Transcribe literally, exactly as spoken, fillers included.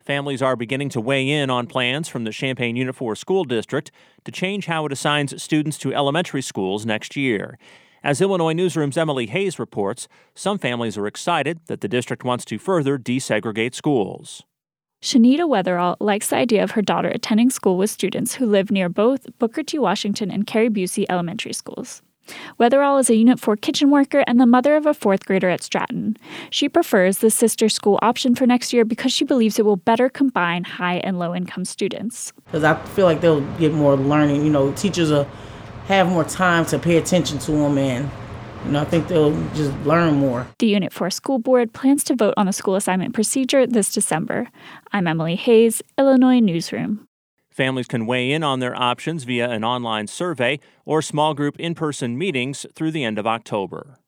Families are beginning to weigh in on plans from the Champaign Unit four School District to change how it assigns students to elementary schools next year. As Illinois Newsroom's Emily Hayes reports, some families are excited that the district wants to further desegregate schools. Shanita Weatherall likes the idea of her daughter attending school with students who live near both Booker T. Washington and Carrie Busey elementary schools. Weatherall is a Unit four kitchen worker and the mother of a fourth grader at Stratton. She prefers the sister school option for next year because she believes it will better combine high and low income students. Because I feel like they'll get more learning. You know, teachers will have more time to pay attention to them, and you know, I think they'll just learn more. The Unit four School Board plans to vote on the school assignment procedure this December. I'm Emily Hayes, Illinois Newsroom. Families can weigh in on their options via an online survey or small group in-person meetings through the end of October.